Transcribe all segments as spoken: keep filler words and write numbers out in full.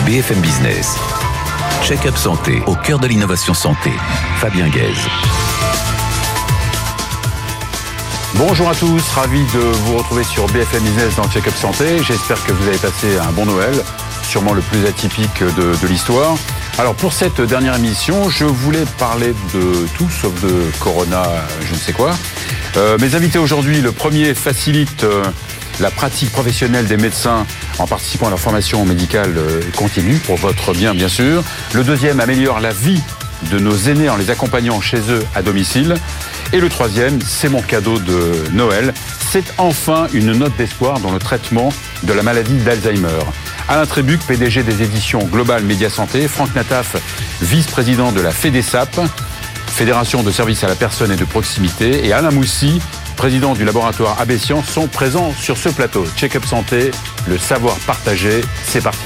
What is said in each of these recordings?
B F M Business. Check-up santé, au cœur de l'innovation santé. Fabien Guèze. Bonjour à tous, ravi de vous retrouver sur B F M Business dans Check-up Santé. J'espère que vous avez passé un bon Noël, sûrement le plus atypique de, de l'histoire. Alors pour cette dernière émission, je voulais parler de tout sauf de Corona, je ne sais quoi. Euh, mes invités aujourd'hui, le premier facilite euh, la pratique professionnelle des médecins en participant à leur formation médicale euh, continue, pour votre bien bien sûr. Le deuxième améliore la vie de nos aînés en les accompagnant chez eux à domicile. Et le troisième, c'est mon cadeau de Noël. C'est enfin une note d'espoir dans le traitement de la maladie d'Alzheimer. Alain Trébuc, P D G des éditions Global Média Santé, Franck Nataf, vice-président de la FEDESAP, Fédération de services à la personne et de proximité, et Alain Moussy, président du laboratoire A B Science, sont présents sur ce plateau. Check-up Santé, le savoir partagé, c'est parti.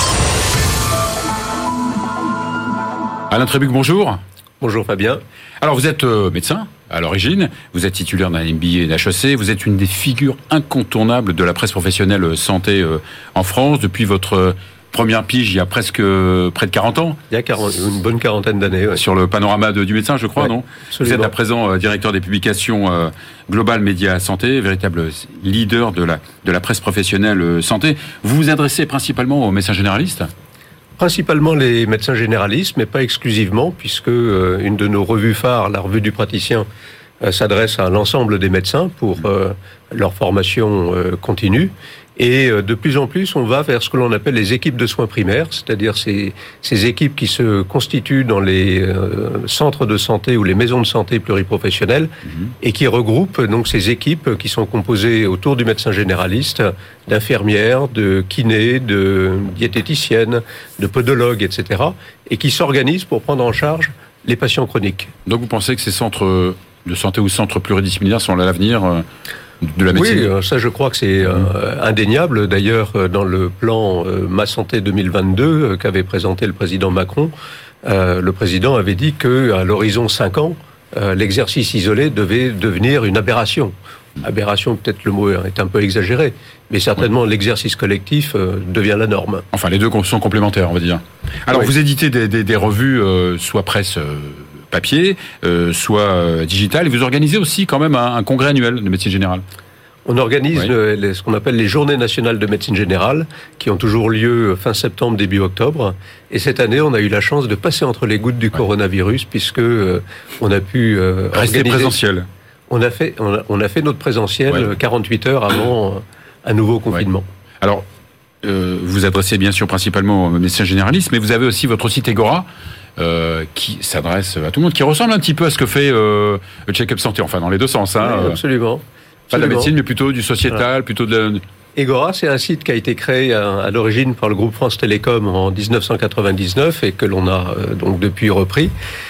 Alain Trébuc, bonjour. Bonjour Fabien. Alors vous êtes euh, médecin à l'origine, vous êtes titulaire d'un M B A et d'H E C, vous êtes une des figures incontournables de la presse professionnelle santé euh, en France depuis votre euh, première pige il y a presque euh, près de quarante ans. Il y a quarante, une bonne quarantaine d'années. Ouais. Sur le panorama de, du médecin, je crois, ouais, non absolument. Vous êtes à présent euh, directeur des publications euh, Global Média Santé, véritable leader de la, de la presse professionnelle euh, santé. Vous vous adressez principalement aux médecins généralistes ? Principalement les médecins généralistes, mais pas exclusivement, puisque euh, une de nos revues phares, la revue du praticien, euh, s'adresse à l'ensemble des médecins pour euh, leur formation euh, continue. Et euh, de plus en plus, on va vers ce que l'on appelle les équipes de soins primaires, c'est-à-dire ces, ces équipes qui se constituent dans les euh, centres de santé ou les maisons de santé pluriprofessionnelles, mmh. et qui regroupent donc ces équipes qui sont composées autour du médecin généraliste, d'infirmières, de kinés, de diététiciennes, de podologues, et cetera, et qui s'organisent pour prendre en charge les patients chroniques. Donc vous pensez que ces centres de santé ou centres pluridisciplinaires sont l'avenir euh... de la médecine. Oui, ça je crois que c'est euh, indéniable. D'ailleurs, dans le plan euh, Ma Santé deux mille vingt-deux euh, qu'avait présenté le président Macron, euh, le président avait dit qu'à l'horizon cinq ans, euh, l'exercice isolé devait devenir une aberration. Aberration, peut-être le mot est un peu exagéré, mais certainement oui. l'exercice collectif euh, devient la norme. Enfin, les deux sont complémentaires, on va dire. Alors, oui. vous éditez des, des, des revues, euh, soit presse... Euh... papier, euh, soit euh, digital. Et vous organisez aussi quand même un, un congrès annuel de médecine générale. On organise oui. le, les, ce qu'on appelle les Journées nationales de médecine générale, qui ont toujours lieu fin septembre, début octobre. Et cette année, on a eu la chance de passer entre les gouttes du ouais. coronavirus, puisque euh, on a pu euh, rester organiser... présentiel. On a fait, on a, on a fait notre présentiel ouais. quarante-huit heures avant un nouveau confinement. Ouais. Alors, euh, vous vous adressez bien sûr principalement aux médecins généralistes, mais vous avez aussi votre site Egora, Euh, qui s'adresse à tout le monde, qui ressemble un petit peu à ce que fait euh, le Check-up Santé, enfin dans les deux sens. Hein, oui, absolument. Pas de la médecine, mais plutôt du sociétal, voilà. plutôt de la... Egora, c'est un site qui a été créé à, à l'origine par le groupe France Télécom en dix-neuf cent quatre-vingt-dix-neuf et que l'on a euh, donc depuis repris,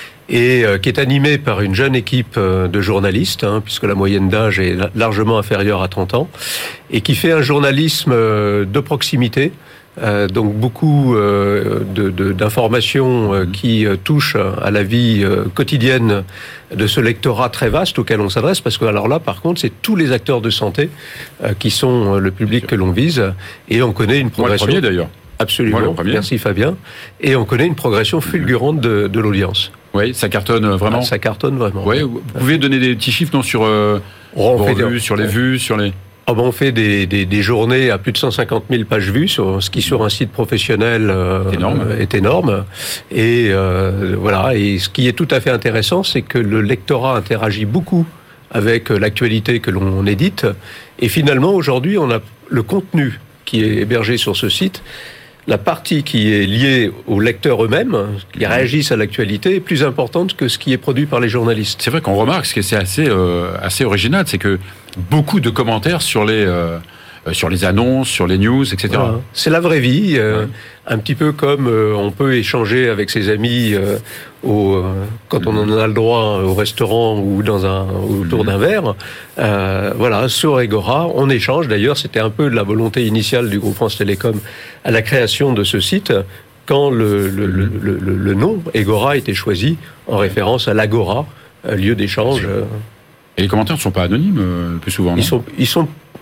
et euh, qui est animé par une jeune équipe euh, de journalistes, hein, puisque la moyenne d'âge est largement inférieure à trente ans, et qui fait un journalisme euh, de proximité. Euh, donc beaucoup euh, de, de, d'informations euh, qui euh, touchent à la vie euh, quotidienne de ce lectorat très vaste auquel on s'adresse, parce que alors là, par contre, c'est tous les acteurs de santé euh, qui sont le public que l'on vise, et on connaît une progression... Moi le premier d'ailleurs. Absolument, Moi, le premier. Merci Fabien. Et on connaît une progression fulgurante de, de l'audience. Oui, ça cartonne vraiment. Ah, ça cartonne vraiment. Oui, vous pouvez donner des petits chiffres non, sur, euh, on vos fait revues, des... sur les vues, sur les... Ah ben on fait des, des, des journées à plus de cent cinquante mille pages vues, sur ce qui sur un site professionnel euh, énorme. est énorme. Et euh, voilà. Et ce qui est tout à fait intéressant, c'est que le lectorat interagit beaucoup avec l'actualité que l'on édite. Et finalement, aujourd'hui, on a le contenu qui est hébergé sur ce site. La partie qui est liée aux lecteurs eux-mêmes, qui réagissent à l'actualité, est plus importante que ce qui est produit par les journalistes. C'est vrai qu'on remarque, ce qui est assez, euh, assez original, c'est que beaucoup de commentaires sur les, euh, sur les annonces, sur les news, et cetera. Voilà. C'est la vraie vie, euh, ouais. un petit peu comme euh, on peut échanger avec ses amis euh, au, euh, quand on en a le droit au restaurant ou dans un, autour d'un verre. Euh, voilà, sur Egora, on échange. D'ailleurs, c'était un peu la volonté initiale du groupe France Télécom à la création de ce site, quand le, le, le, le, le, le nom Egora a été choisi en référence à l'Agora, lieu d'échange. Et les commentaires ne sont pas anonymes, euh, le plus souvent, non ? Ils sont, ils sont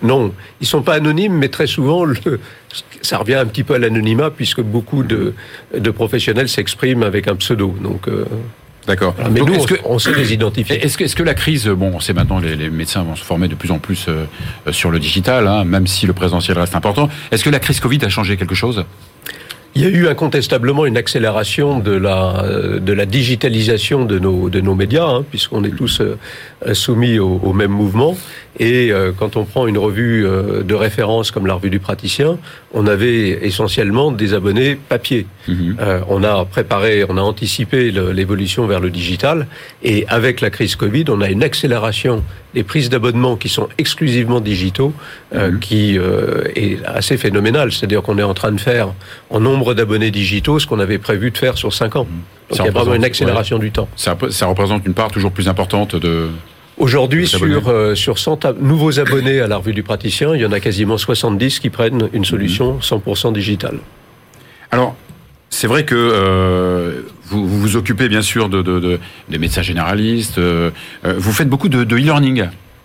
Non, ils sont pas anonymes, mais très souvent, le, ça revient un petit peu à l'anonymat, puisque beaucoup de, de professionnels s'expriment avec un pseudo. Donc, euh, D'accord. Voilà. Mais Donc, nous, est-ce on, que, on sait les identifier. Est-ce que, est-ce que la crise, bon, on sait maintenant, les, les médecins vont se former de plus en plus euh, sur le digital, hein, même si le présentiel reste important. Est-ce que la crise Covid a changé quelque chose ? Il y a eu incontestablement une accélération de la de la digitalisation de nos de nos médias, hein, puisqu'on est tous euh, soumis au, au même mouvement. Et euh, quand on prend une revue euh, de référence comme la revue du praticien, on avait essentiellement des abonnés papier. Mmh. Euh, on a préparé, on a anticipé le, l'évolution vers le digital. Et avec la crise Covid, on a une accélération des prises d'abonnement qui sont exclusivement digitaux, euh, mmh. qui euh, est assez phénoménale. C'est-à-dire qu'on est en train de faire en nombre d'abonnés digitaux ce qu'on avait prévu de faire sur cinq ans. Donc ça il y a vraiment une accélération ouais. du temps. Ça, ça représente une part toujours plus importante de... Aujourd'hui, sur, euh, sur cent ab- nouveaux abonnés à la revue du praticien, il y en a quasiment soixante-dix qui prennent une solution cent pour cent digitale. Alors, c'est vrai que euh, vous, vous vous occupez bien sûr de, de, de, des médecins généralistes, euh, vous faites beaucoup de, de e-learning.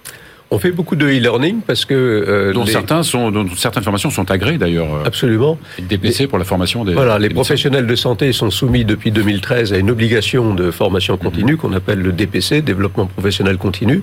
On fait beaucoup de e-learning parce que... Euh, dont, les... certains sont, dont certaines formations sont agréées d'ailleurs. Absolument. D P C pour la formation des... Voilà, des les professionnels médecins. de santé sont soumis depuis deux mille treize à une obligation de formation continue mmh. qu'on appelle le D P C, développement professionnel continu.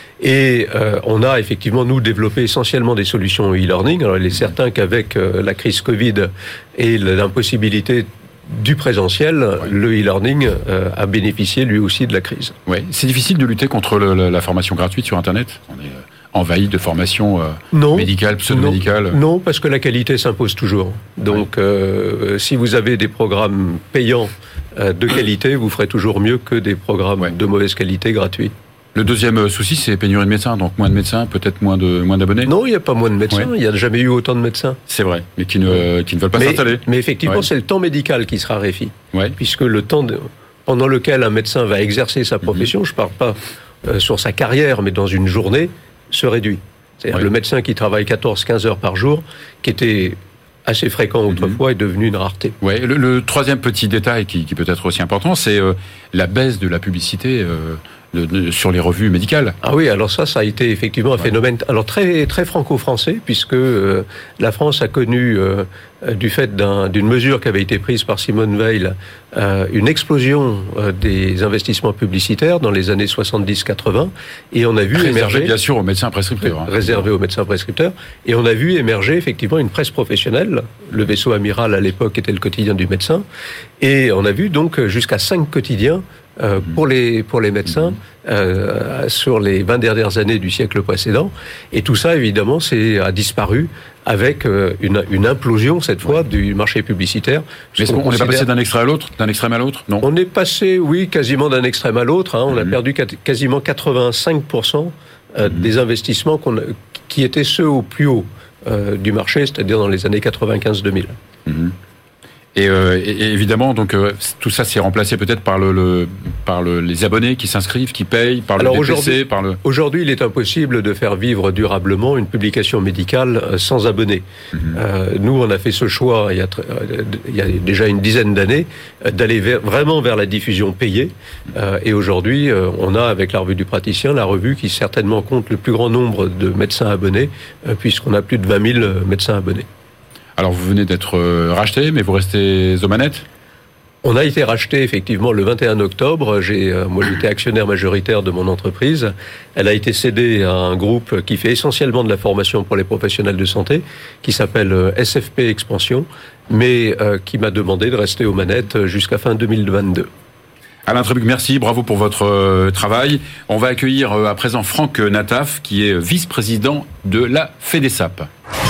Et euh, on a effectivement, nous, développé essentiellement des solutions e-learning. Alors il est certain qu'avec euh, la crise Covid et l'impossibilité du présentiel, ouais. le e-learning euh, a bénéficié lui aussi de la crise. Ouais. C'est difficile de lutter contre le, la, la formation gratuite sur Internet. On est envahi de formations euh, non, médicales, pseudo-médicales. Non, non, parce que la qualité s'impose toujours. Donc, ouais. euh, si vous avez des programmes payants euh, de qualité, vous ferez toujours mieux que des programmes ouais. de mauvaise qualité gratuits. Le deuxième souci, c'est pénurie de médecins. Donc moins de médecins, peut-être moins de moins d'abonnés. Non, il n'y a pas moins de médecins. Ouais. Il n'y a jamais eu autant de médecins. C'est vrai, mais qui ne qui ne veulent pas mais, s'installer. Mais effectivement, ouais. c'est le temps médical qui se raréfie, ouais. puisque le temps de, pendant lequel un médecin va exercer sa profession, mm-hmm. je ne parle pas euh, sur sa carrière, mais dans une journée, se réduit. C'est-à-dire ouais. le médecin qui travaille quatorze à quinze heures par jour, qui était assez fréquent autrefois, mm-hmm. est devenu une rareté. Ouais. Le, le troisième petit détail qui, qui peut être aussi important, c'est euh, la baisse de la publicité. Euh, De, de, sur les revues médicales. Ah oui, alors ça, ça a été effectivement un ouais. phénomène alors très très franco-français, puisque euh, la France a connu, euh, du fait d'un, d'une mesure qui avait été prise par Simone Veil, euh, une explosion euh, des investissements publicitaires dans les années soixante-dix quatre-vingts, et on a vu réservé émerger... bien sûr aux médecins prescripteurs. Hein. Réservé aux médecins prescripteurs, et on a vu émerger effectivement une presse professionnelle. Le vaisseau amiral à l'époque était le quotidien du médecin, et on a vu donc jusqu'à cinq quotidiens Euh, pour les pour les médecins euh, sur les vingt dernières années du siècle précédent, et tout ça évidemment c'est a disparu avec euh, une une implosion cette fois du marché publicitaire. Mais est-ce qu'on n'est pas passé d'un extrême à l'autre, d'un extrême à l'autre? Non. On est passé, oui, quasiment d'un extrême à l'autre. Hein. On mmh. a perdu quasiment quatre-vingt-cinq pour cent euh, mmh. des investissements qu'on a, qui étaient ceux au plus haut euh, du marché, c'est-à-dire dans les années quatre-vingt-quinze deux mille. Mmh. Et, euh, et évidemment, donc euh, tout ça c'est remplacé peut-être par le, le par le, les abonnés qui s'inscrivent, qui payent, par le Alors D P C, aujourd'hui, par le. Aujourd'hui, il est impossible de faire vivre durablement une publication médicale sans abonnés. Mmh. Euh, nous, on a fait ce choix il y a, il y a déjà une dizaine d'années d'aller vers, vraiment vers la diffusion payée. Euh, et aujourd'hui, euh, on a avec la revue du praticien la revue qui certainement compte le plus grand nombre de médecins abonnés, euh, puisqu'on a plus de vingt mille médecins abonnés. Alors vous venez d'être racheté, mais vous restez aux manettes ? On a été racheté effectivement le vingt et un octobre. J'ai, euh, moi, j'étais actionnaire majoritaire de mon entreprise. Elle a été cédée à un groupe qui fait essentiellement de la formation pour les professionnels de santé, qui s'appelle S F P Expansion, mais euh, qui m'a demandé de rester aux manettes jusqu'à fin deux mille vingt-deux. Alain Trébuc, merci, bravo pour votre euh, travail. On va accueillir euh, à présent Franck Nataf, qui est vice-président de la FEDESAP.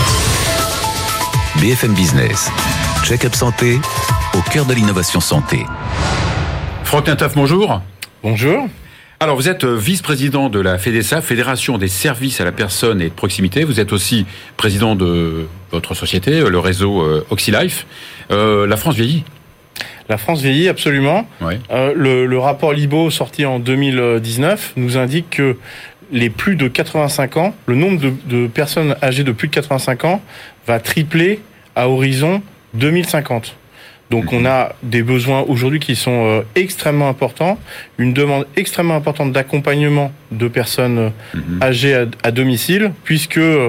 B F M Business, Check-up Santé, au cœur de l'innovation santé. Franck Nataf, bonjour. Bonjour. Alors, vous êtes vice-président de la FEDESAP, Fédération des services à la personne et de proximité. Vous êtes aussi président de votre société, le réseau OxyLife. Euh, la France vieillit. La France vieillit, absolument. Ouais. Euh, le, le rapport Libaud, sorti en deux mille dix-neuf, nous indique que les plus de quatre-vingt-cinq ans, le nombre de, de personnes âgées de plus de quatre-vingt-cinq ans va tripler à horizon deux mille cinquante. Donc on a des besoins aujourd'hui qui sont euh, extrêmement importants, une demande extrêmement importante d'accompagnement de personnes euh, mmh. âgées à, à domicile, puisque euh,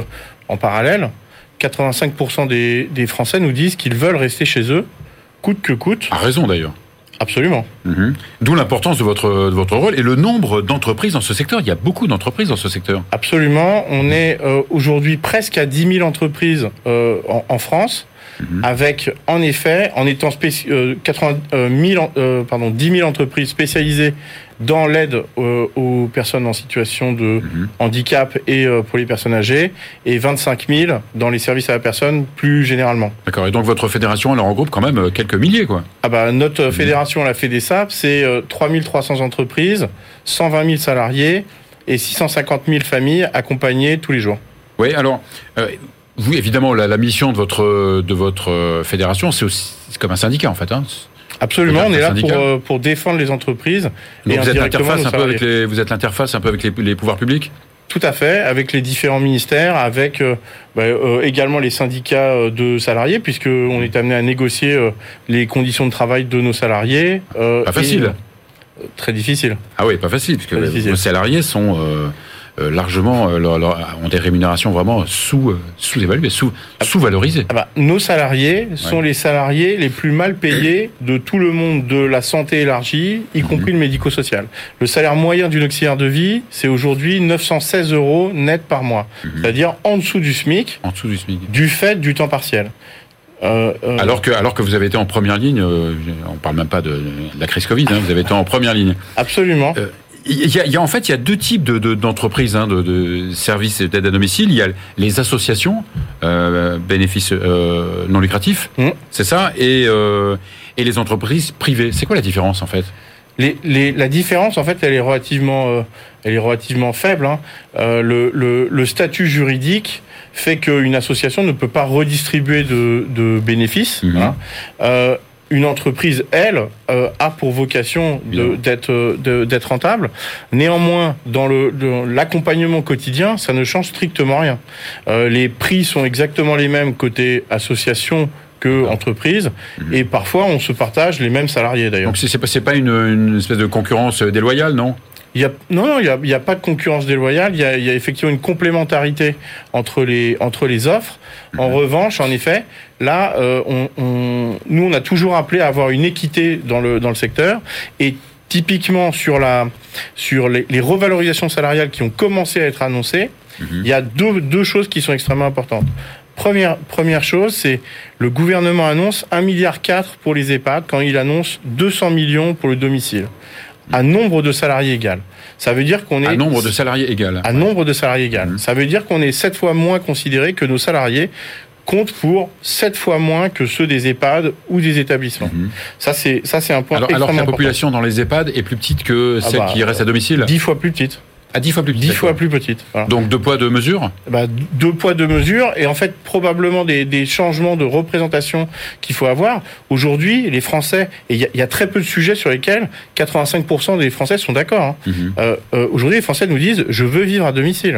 en parallèle, quatre-vingt-cinq pour cent des, des Français nous disent qu'ils veulent rester chez eux, coûte que coûte. A raison d'ailleurs. Absolument. Mmh. D'où l'importance de votre, de votre rôle et le nombre d'entreprises dans ce secteur. Il y a beaucoup d'entreprises dans ce secteur. Absolument. On est euh, aujourd'hui presque à dix mille entreprises euh, en, en France, mmh. avec, en effet, en étant spéci- euh, quatre-vingt mille, euh, pardon, dix mille entreprises spécialisées dans l'aide euh, aux personnes en situation de mmh. handicap et euh, pour les personnes âgées, et vingt-cinq mille dans les services à la personne plus généralement. D'accord. Et donc votre fédération, elle en regroupe quand même quelques milliers, quoi. Ah bah notre mmh. fédération, la FEDESAP, c'est euh, trois mille trois cents entreprises, cent vingt mille salariés et six cent cinquante mille familles accompagnées tous les jours. Oui, alors, euh, vous, évidemment, la, la mission de votre, de votre fédération, c'est aussi c'est comme un syndicat, en fait, hein. Absolument, on est là pour, euh, pour défendre les entreprises. Donc et vous êtes l'interface un peu avec les, vous êtes l'interface un peu avec les, les pouvoirs publics. Tout à fait, avec les différents ministères, avec euh, bah, euh, également les syndicats de salariés, puisque on est amené à négocier euh, les conditions de travail de nos salariés. Euh, pas facile. Et, euh, très difficile. Ah oui, pas facile, puisque vos salariés sont euh, euh, largement euh, leur, leur, ont des rémunérations vraiment sous euh, sous-évaluées, sous sous-valorisées. Ah bah, nos salariés sont ouais. les salariés les plus mal payés de tout le monde de la santé élargie, y compris mmh. le médico-social. Le salaire moyen d'une auxiliaire de vie, c'est aujourd'hui neuf cent seize euros net par mois, mmh. c'est-à-dire en dessous du SMIC, en dessous du SMIC, du fait du temps partiel. Euh, euh... Alors que alors que vous avez été en première ligne, euh, on parle même pas de, de la crise Covid, hein, vous avez été en première ligne. Absolument. Euh, Il y, a, il y a en fait il y a deux types de, de, d'entreprises hein, de, de services d'aide à domicile. Il y a les associations euh, bénéfices euh, non lucratifs, mmh. c'est ça, et euh, et les entreprises privées. C'est quoi la différence en fait? Les, les, la différence en fait elle est relativement euh, elle est relativement faible. Hein. Euh, le, le, le statut juridique fait qu'une association ne peut pas redistribuer de, de bénéfices. Mmh. Hein. Euh, Une entreprise, elle, euh, a pour vocation de, d'être, de, d'être rentable. Néanmoins, dans le, dans l'accompagnement quotidien, ça ne change strictement rien. Euh, les prix sont exactement les mêmes côté association que entreprise, mmh. et parfois on se partage les mêmes salariés d'ailleurs. Donc c'est pas, c'est pas une, une espèce de concurrence déloyale, non ? Il y a, non, non, il y a, il y a pas de concurrence déloyale. Il y a, il y a effectivement une complémentarité entre les entre les offres. En mmh. revanche, en effet, là, euh, on, on, nous, on a toujours appelé à avoir une équité dans le dans le secteur. Et typiquement sur la sur les, les revalorisations salariales qui ont commencé à être annoncées, mmh. il y a deux deux choses qui sont extrêmement importantes. Première première chose, c'est le gouvernement annonce un milliard quatre pour les EHPAD quand il annonce deux cents millions pour le domicile. À nombre de salariés égal. Ça veut dire qu'on est... À nombre de salariés égal. À ouais. nombre de salariés égal. Mmh. Ça veut dire qu'on est sept fois moins considéré que nos salariés comptent pour sept fois moins que ceux des EHPAD ou des établissements. Mmh. Ça, c'est, ça, c'est un point alors, extrêmement alors que la important. population dans les EHPAD est plus petite que celle ah bah, qui reste à domicile. Dix fois plus petite. À dix fois plus petite. Dix fois plus petite. Voilà. Donc deux poids, deux mesures. Bah, deux poids, deux mesures, et en fait probablement des, des changements de représentation qu'il faut avoir. Aujourd'hui, les Français, et il y, y a très peu de sujets sur lesquels quatre-vingt-cinq pour cent des Français sont d'accord. Hein. Mm-hmm. Euh, euh, aujourd'hui, les Français nous disent je veux vivre à domicile.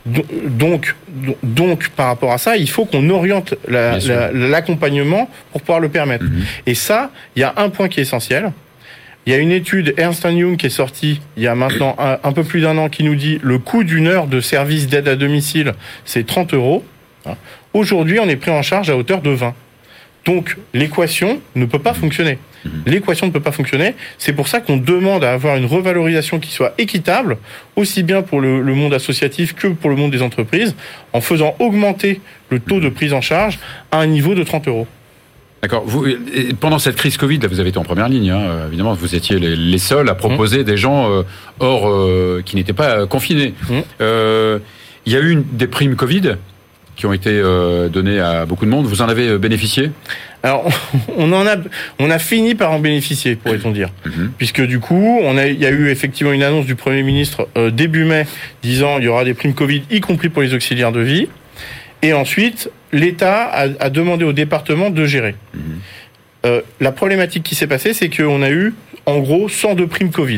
Donc, donc par rapport à ça, il faut qu'on oriente la, la, l'accompagnement pour pouvoir le permettre. Mm-hmm. Et ça, il y a un point qui est essentiel. Il y a une étude Ernst and Young qui est sortie il y a maintenant un, un peu plus d'un an qui nous dit le coût d'une heure de service d'aide à domicile, c'est trente euros. Aujourd'hui, on est pris en charge à hauteur de vingt. Donc, l'équation ne peut pas fonctionner. L'équation ne peut pas fonctionner. C'est pour ça qu'on demande à avoir une revalorisation qui soit équitable, aussi bien pour le, le monde associatif que pour le monde des entreprises, en faisant augmenter le taux de prise en charge à un niveau de trente euros. D'accord. Vous, pendant cette crise Covid, là, vous avez été en première ligne. Hein, évidemment, vous étiez les, les seuls à proposer mmh. des gens euh, hors euh, qui n'étaient pas euh, confinés. Mmh. Euh, il y a eu une, des primes Covid qui ont été euh, données à beaucoup de monde. Vous en avez bénéficié ? Alors, on en a, on a fini par en bénéficier, pourrait-on dire, mmh. puisque du coup, on a, il y a eu effectivement une annonce du Premier ministre euh, début mai disant il y aura des primes Covid, y compris pour les auxiliaires de vie. Et ensuite, l'État a, a demandé au département de gérer. Mmh. Euh, la problématique qui s'est passée, c'est qu'on a eu, en gros, cent deux primes Covid.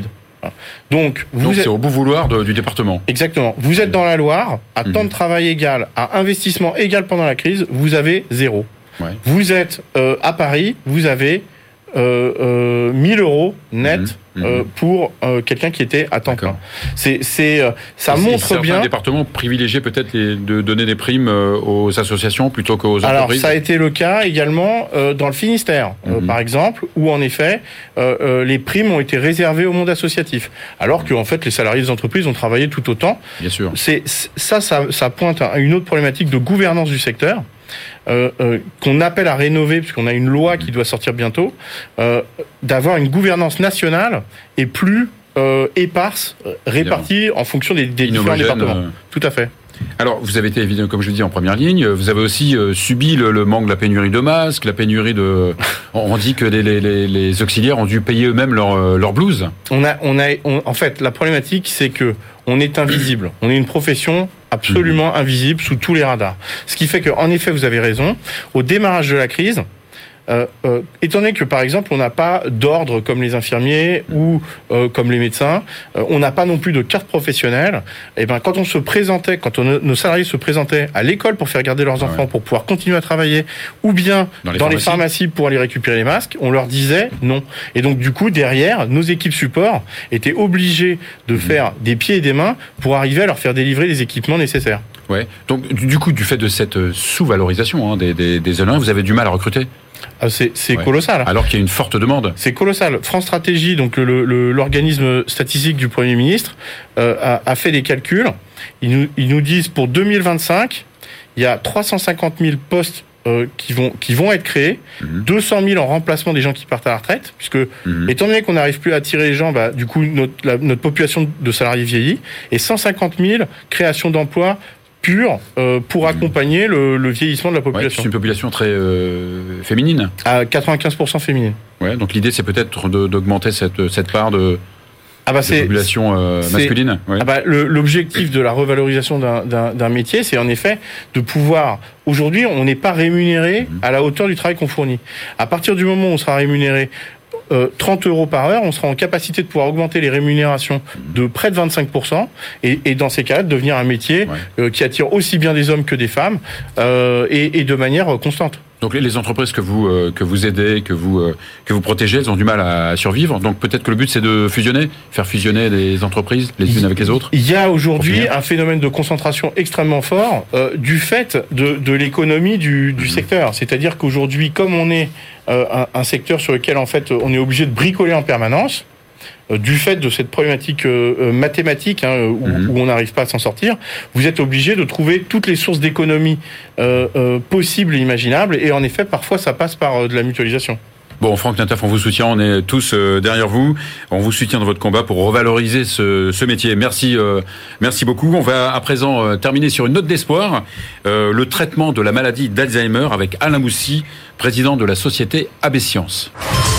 Donc, vous Donc êtes... c'est au bon vouloir de, du département. Exactement. Vous êtes dans la Loire, à mmh. temps de travail égal, à investissement égal pendant la crise, vous avez zéro. Ouais. Vous êtes euh, à Paris, vous avez euh, euh, mille euros net mmh, mmh. Euh, pour euh, quelqu'un qui était à temps D'accord. plein. C'est, c'est, euh, ça et montre certains bien. départements privilégiaient peut-être les, de donner des primes euh, aux associations plutôt qu'aux entreprises. Alors ça a été le cas également euh, dans le Finistère, mmh. euh, par exemple, où en effet euh, euh, les primes ont été réservées au monde associatif, alors que en fait les salariés des entreprises ont travaillé tout autant. Bien sûr. C'est ça, ça, ça pointe à une autre problématique de gouvernance du secteur. Euh, euh, qu'on appelle à rénover, puisqu'on a une loi qui doit sortir bientôt, euh, d'avoir une gouvernance nationale et plus euh, éparse, répartie Évidemment. en fonction des, des différents départements. Euh... Tout à fait. Alors, vous avez été, évidemment, comme je le dis, en première ligne. Vous avez aussi euh, subi le, le manque de la pénurie de masques, la pénurie de... On dit que les, les, les auxiliaires ont dû payer eux-mêmes leur, euh, leur blouse. On a, on a, on, en fait, la problématique, c'est que on est invisible. On est une profession absolument mmh. invisible sous tous les radars. Ce qui fait que, en effet, vous avez raison. Au démarrage de la crise, Euh, euh, étant donné que par exemple on n'a pas d'ordre comme les infirmiers ou euh, comme les médecins, euh, on n'a pas non plus de carte professionnelle. Et ben quand on se présentait, quand on, nos salariés se présentaient à l'école pour faire garder leurs enfants, ouais. pour pouvoir continuer à travailler, ou bien dans les, dans pharmacies. les pharmacies pour aller récupérer les masques, on leur disait non. Et donc du coup derrière, nos équipes support étaient obligées de mmh. faire des pieds et des mains pour arriver à leur faire délivrer les équipements nécessaires. Ouais. Donc du coup du fait de cette sous-valorisation hein, des, des, des honoraires, vous avez du mal à recruter. Ah, c'est c'est ouais. colossal. Alors qu'il y a une forte demande. C'est colossal. France Stratégie, donc le, le, l'organisme statistique du Premier ministre, euh, a, a fait des calculs. Ils nous, ils nous disent pour deux mille vingt-cinq, il y a trois cent cinquante mille postes euh, qui vont qui vont être créés, mmh. deux cent mille en remplacement des gens qui partent à la retraite, puisque mmh. étant donné qu'on n'arrive plus à attirer les gens, bah, du coup notre, la, notre population de salariés vieillit, et cent cinquante mille créations d'emplois pure euh, pour accompagner le, le vieillissement de la population. Ouais, c'est une population très euh, féminine. À quatre-vingt-quinze pour cent féminine. Ouais, donc l'idée c'est peut-être de, d'augmenter cette, cette part de, ah bah de c'est, population euh, masculine. Ouais. Ah bah le, l'objectif de la revalorisation d'un, d'un, d'un métier, c'est en effet de pouvoir... Aujourd'hui, on n'est pas rémunéré mmh. à la hauteur du travail qu'on fournit. À partir du moment où on sera rémunéré Euh, trente euros par heure, on sera en capacité de pouvoir augmenter les rémunérations de près de vingt-cinq pour cent et, et dans ces cas-là, de devenir un métier ouais. euh, qui attire aussi bien des hommes que des femmes euh, et, et de manière euh, constante. Donc les entreprises que vous euh, que vous aidez, que vous euh, que vous protégez, elles ont du mal à survivre. Donc peut-être que le but c'est de fusionner, faire fusionner les entreprises les unes avec les autres. Il y a aujourd'hui un phénomène de concentration extrêmement fort euh, du fait de, de l'économie du, du mmh. secteur. C'est-à-dire qu'aujourd'hui, comme on est euh, un, un secteur sur lequel en fait on est obligé de bricoler en permanence. Du fait de cette problématique euh, mathématique hein, où, mmh. où on n'arrive pas à s'en sortir, vous êtes obligé de trouver toutes les sources d'économie euh, euh, possibles et imaginables. Et en effet, parfois, ça passe par euh, de la mutualisation. Bon, Franck Nintaf, on vous soutient, on est tous euh, derrière vous. On vous soutient dans votre combat pour revaloriser ce, ce métier. Merci, euh, merci beaucoup. On va à présent euh, terminer sur une note d'espoir. Euh, le traitement de la maladie d'Alzheimer avec Alain Moussy, président de la société A B Science.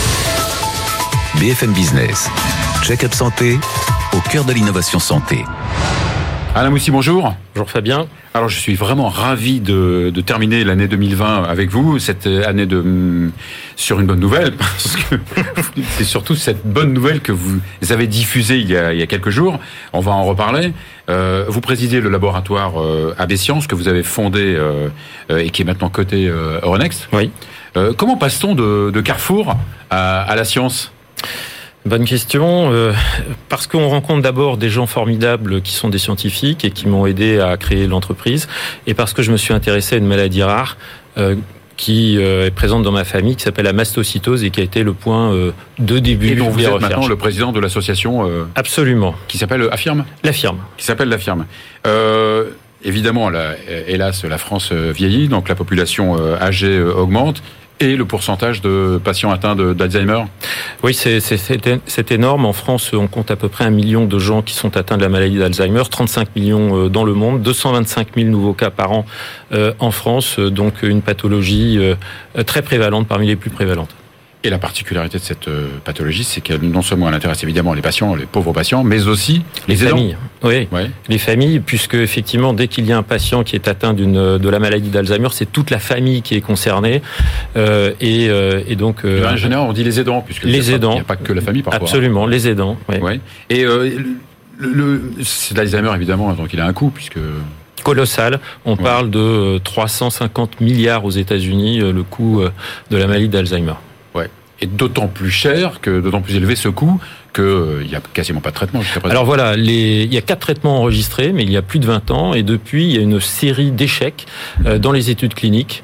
B F M Business, Check-up Santé, au cœur de l'innovation santé. Alain Moussy, bonjour. Bonjour Fabien. Alors je suis vraiment ravi de, de terminer l'année deux mille vingt avec vous, cette année de sur une bonne nouvelle, parce que c'est surtout cette bonne nouvelle que vous avez diffusée il y a, il y a quelques jours. On va en reparler. Euh, vous présidez le laboratoire euh, A B Science que vous avez fondé euh, euh, et qui est maintenant coté euh, Euronext. Oui. Euh, comment passe-t-on de, de Carrefour à, à la science ? Bonne question. Euh, parce qu'on rencontre d'abord des gens formidables qui sont des scientifiques et qui m'ont aidé à créer l'entreprise, et parce que je me suis intéressé à une maladie rare euh, qui euh, est présente dans ma famille, qui s'appelle la mastocytose et qui a été le point euh, de début. Et dont vous des êtes recherches. Maintenant le président de l'association. Euh, Absolument. Qui s'appelle Affirme. L'Affirme. Qui s'appelle l'Affirme. Euh, évidemment, la, hélas, la France vieillit, donc la population âgée augmente. Et le pourcentage de patients atteints de, d'Alzheimer ? Oui, c'est, c'est, c'est, c'est énorme. En France, on compte à peu près un million de gens qui sont atteints de la maladie d'Alzheimer, trente-cinq millions dans le monde, deux cent vingt-cinq mille nouveaux cas par an euh, en France, donc une pathologie euh, très prévalente, parmi les plus prévalentes. Et la particularité de cette pathologie, c'est qu'elle non seulement elle intéresse évidemment les patients, les pauvres patients, mais aussi les, les familles. Oui, ouais. Les familles, puisque effectivement, dès qu'il y a un patient qui est atteint d'une de la maladie d'Alzheimer, c'est toute la famille qui est concernée. Euh, et, euh, et donc, euh, en général, on dit les aidants, puisque les aidants. Il n'y a pas que la famille parfois. Absolument, hein. Les aidants. Oui. Ouais. Et euh, le, le, c'est l'Alzheimer évidemment, donc il a un coût puisque. Colossal. On ouais. parle de trois cent cinquante milliards aux États-Unis, le coût de la maladie d'Alzheimer. Ouais. est d'autant plus cher, que d'autant plus élevé ce coût, qu'il euh, n'y a quasiment pas de traitement jusqu'à présent. Alors voilà, les, il y a quatre traitements enregistrés, mais il y a plus de vingt ans, et depuis, il y a une série d'échecs euh, dans les études cliniques.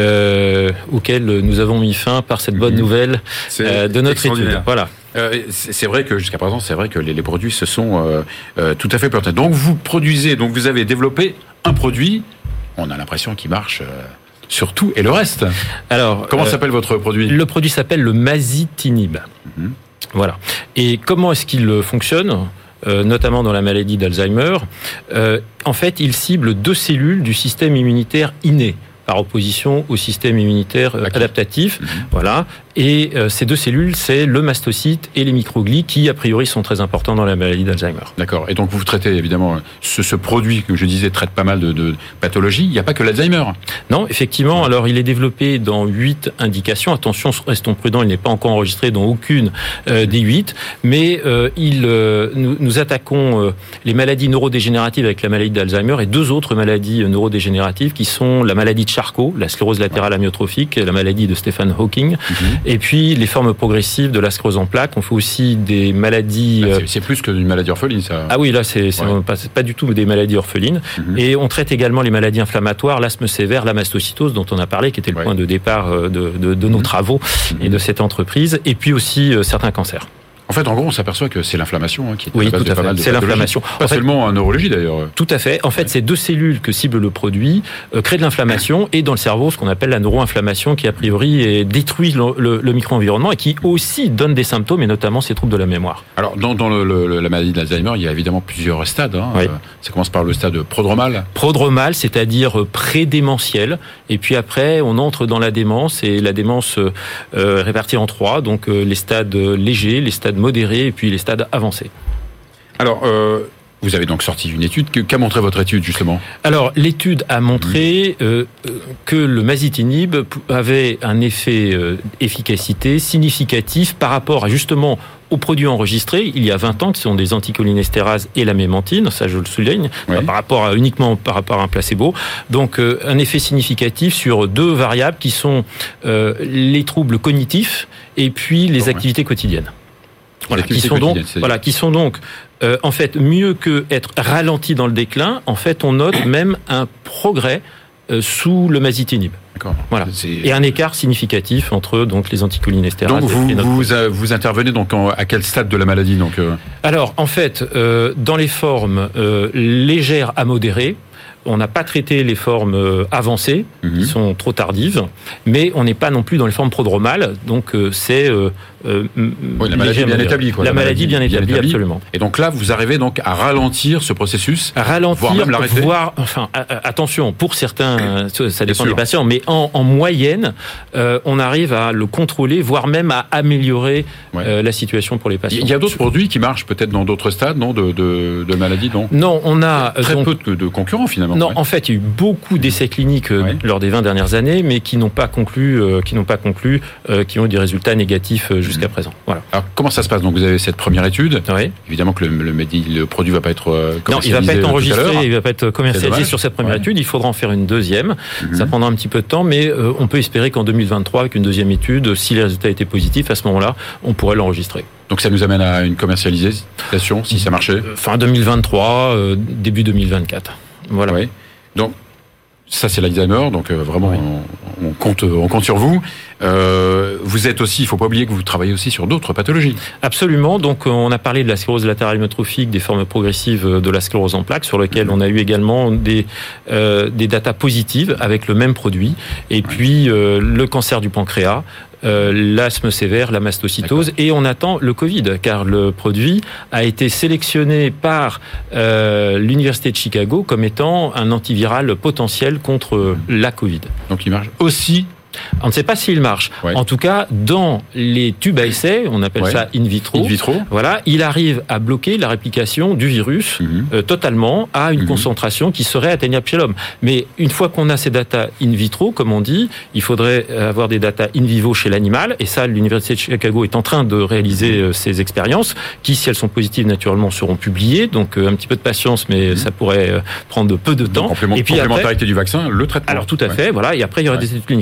Euh, auxquels nous avons mis fin par cette bonne nouvelle euh, de notre étude. Voilà. Euh, c'est vrai que jusqu'à présent, c'est vrai que les, les produits se sont euh, euh, tout à fait plantés. Donc vous produisez, donc vous avez développé un produit. On a l'impression qu'il marche. Euh, sur tout et le reste. Alors, comment euh, s'appelle votre produit ? Le produit s'appelle le masitinib. Mm-hmm. Voilà. Et comment est-ce qu'il fonctionne ? Euh, notamment dans la maladie d'Alzheimer. Euh, en fait, il cible deux cellules du système immunitaire inné, par opposition au système immunitaire euh, adaptatif. Mmh. Voilà. Et euh, ces deux cellules, c'est le mastocyte et les microglies qui, a priori, sont très importants dans la maladie d'Alzheimer. D'accord. Et donc, vous traitez, évidemment, ce, ce produit que je disais traite pas mal de, de pathologies. Il n'y a pas que l'Alzheimer. Non, effectivement. Alors, il est développé dans huit indications. Attention, restons prudents, il n'est pas encore enregistré dans aucune euh, des huit. Mais euh, il, euh, nous, nous attaquons euh, les maladies neurodégénératives avec la maladie d'Alzheimer et deux autres maladies neurodégénératives qui sont la maladie de Charcot, la sclérose latérale amyotrophique, la maladie de Stephen Hawking. Mmh. Et puis, les formes progressives de la sclérose en plaques. On fait aussi des maladies... C'est, c'est plus qu'une maladie orpheline, ça. Ah oui, là, c'est, c'est, ouais. pas, c'est pas du tout des maladies orphelines. Mm-hmm. Et on traite également les maladies inflammatoires, l'asthme sévère, la mastocytose, dont on a parlé, qui était le ouais. point de départ de, de, de nos mm-hmm. travaux mm-hmm. et de cette entreprise. Et puis aussi euh, certains cancers. En fait, en gros, on s'aperçoit que c'est l'inflammation hein, qui est oui, à la base tout à de pas fait. mal de c'est l'inflammation. Pas en fait, seulement en neurologie d'ailleurs. Tout à fait. En fait, ouais. ces deux cellules que cible le produit euh, créent de l'inflammation et dans le cerveau, ce qu'on appelle la neuroinflammation, qui a priori est, détruit le, le, le micro-environnement et qui aussi donne des symptômes et notamment ces troubles de la mémoire. Alors, dans, dans le, le, la maladie d'Alzheimer, il y a évidemment plusieurs stades. Hein. Oui. Euh, ça commence par le stade prodromal. Prodromal, c'est-à-dire pré-démentiel. Et puis après, on entre dans la démence et la démence euh, répartie en trois. Donc euh, les stades légers, les stades modérés et puis les stades avancés. Alors, euh, vous avez donc sorti une étude. Qu'a montré votre étude, justement ? Alors, l'étude a montré mmh. euh, que le masitinib avait un effet euh, efficacité significatif par rapport à, justement, aux produits enregistrés il y a vingt ans, qui sont des anticholinésterases et la mémantine, ça je le souligne, oui. par rapport à, uniquement par rapport à un placebo. Donc, euh, un effet significatif sur deux variables qui sont euh, les troubles cognitifs et puis les bon, activités ouais. quotidiennes. Voilà, qui sont donc, voilà, qui sont donc, euh, en fait, mieux que être ralenti dans le déclin, en fait, on note même un progrès euh, sous le masitinib. D'accord. Voilà. C'est... Et un écart significatif entre donc les anticholinésterases. Donc vous et notre... vous, vous intervenez donc en, à quel stade de la maladie donc euh... Alors, en fait, euh, dans les formes euh, légères à modérées. On n'a pas traité les formes avancées, mmh. qui sont trop tardives, mais on n'est pas non plus dans les formes prodromales, donc euh, c'est... Euh, euh, oui, la maladie bien établie. Quoi. La, la maladie, maladie bien, bien établie, absolument. Et donc là, vous arrivez donc à ralentir ce processus, à ralentir, voire même l'arrêter. Voire, enfin, attention, pour certains, ça dépend des patients, mais en, en moyenne, euh, on arrive à le contrôler, voire même à améliorer ouais. euh, la situation pour les patients. Il y a d'autres produits qui marchent peut-être dans d'autres stades, non, de, de, de maladies, non ? Non, on a... Très donc, peu de, de concurrents, finalement. Non, ouais. en fait, il y a eu beaucoup d'essais cliniques ouais. lors des vingt dernières années, mais qui n'ont pas conclu, euh, qui n'ont pas conclu, euh, qui ont eu des résultats négatifs euh, jusqu'à mmh. présent. Voilà. Alors, comment ça se passe ? Donc, vous avez cette première étude. Oui. Évidemment que le, le, le produit ne va pas être euh, commercialisé. Non, il ne va pas être enregistré, il ne va pas être commercialisé sur cette première ouais. étude. Il faudra en faire une deuxième. Mmh. Ça prendra un petit peu de temps, mais euh, on peut espérer qu'en deux mille vingt-trois, avec une deuxième étude, si les résultats étaient positifs, à ce moment-là, on pourrait l'enregistrer. Donc ça nous amène à une commercialisation, si ça marchait ? Fin deux mille vingt-trois, euh, début deux mille vingt-quatre. Voilà. Oui. Donc, ça c'est l'Alzheimer, donc euh, vraiment oui. on, on compte on compte sur vous. Euh, vous êtes aussi, il faut pas oublier que vous travaillez aussi sur d'autres pathologies. Absolument. Donc on a parlé de la sclérose latérale amyotrophique, des formes progressives de la sclérose en plaques, sur lesquelles on a eu également des euh, des datas positives avec le même produit. Et oui. puis euh, le cancer du pancréas. Euh, l'asthme sévère, la mastocytose, D'accord. et on attend le Covid, car le produit a été sélectionné par euh, l'Université de Chicago comme étant un antiviral potentiel contre mmh. la Covid. Donc il marche aussi. On ne sait pas s'il marche. Ouais. En tout cas, dans les tubes à essai, on appelle ouais. ça in vitro, in vitro. Voilà, il arrive à bloquer la réplication du virus mmh. euh, totalement à une mmh. concentration qui serait atteignable chez l'homme. Mais une fois qu'on a ces datas in vitro, comme on dit, il faudrait avoir des datas in vivo chez l'animal. Et ça, l'Université de Chicago est en train de réaliser euh, ces expériences qui, si elles sont positives, naturellement, seront publiées. Donc, euh, un petit peu de patience, mais mmh. ça pourrait euh, prendre peu de temps. Complément, et puis complémentarité après, du vaccin, le traitement. Alors, tout à ouais. fait, voilà. Et après, il y aura ouais. des études cliniques. Absolument.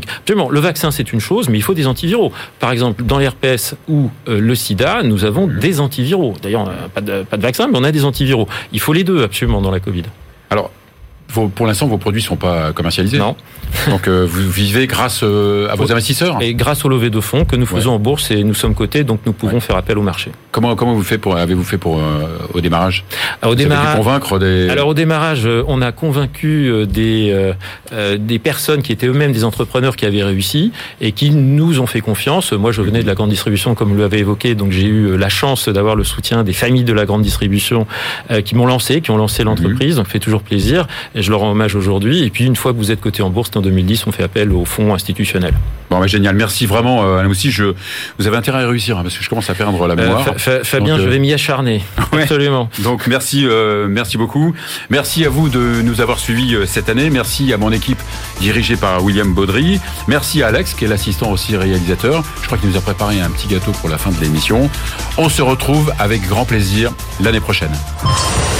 Alors, le vaccin, c'est une chose, mais il faut des antiviraux. Par exemple, dans l'R P S ou euh, le sida, nous avons des antiviraux. D'ailleurs, on n'a pas de, pas de vaccin, mais on a des antiviraux. Il faut les deux, absolument, dans la Covid. Alors, vos, pour l'instant, vos produits ne sont pas commercialisés. Non. Donc, euh, vous vivez grâce euh, à vos investisseurs. Et grâce aux levées de fonds que nous faisons ouais. en bourse, et nous sommes cotés, donc nous pouvons ouais. faire appel au marché. Comment, comment vous faites pour, avez-vous fait pour, euh, au démarrage? Alors, au vous démarrage, avez dû convaincre des... Alors, au démarrage, on a convaincu des, euh, des personnes qui étaient eux-mêmes des entrepreneurs qui avaient réussi et qui nous ont fait confiance. Moi, je venais de la grande distribution, comme vous l'avez évoqué, donc j'ai eu la chance d'avoir le soutien des familles de la grande distribution euh, qui m'ont lancé, qui ont lancé l'entreprise. Donc, ça fait toujours plaisir. Et je leur rends hommage aujourd'hui. Et puis, une fois que vous êtes coté en bourse, en deux mille dix, on fait appel aux fonds institutionnels. Bon, bah, génial. Merci vraiment, euh, Alain Moussy. Je, vous avez intérêt à réussir, hein, parce que je commence à perdre la mémoire. Euh, fa- Fabien, Donc, euh... je vais m'y acharner. Ouais. Absolument. Donc, merci, euh, merci beaucoup. Merci à vous de nous avoir suivis euh, cette année. Merci à mon équipe dirigée par William Baudry. Merci à Alex, qui est l'assistant aussi réalisateur. Je crois qu'il nous a préparé un petit gâteau pour la fin de l'émission. On se retrouve avec grand plaisir l'année prochaine.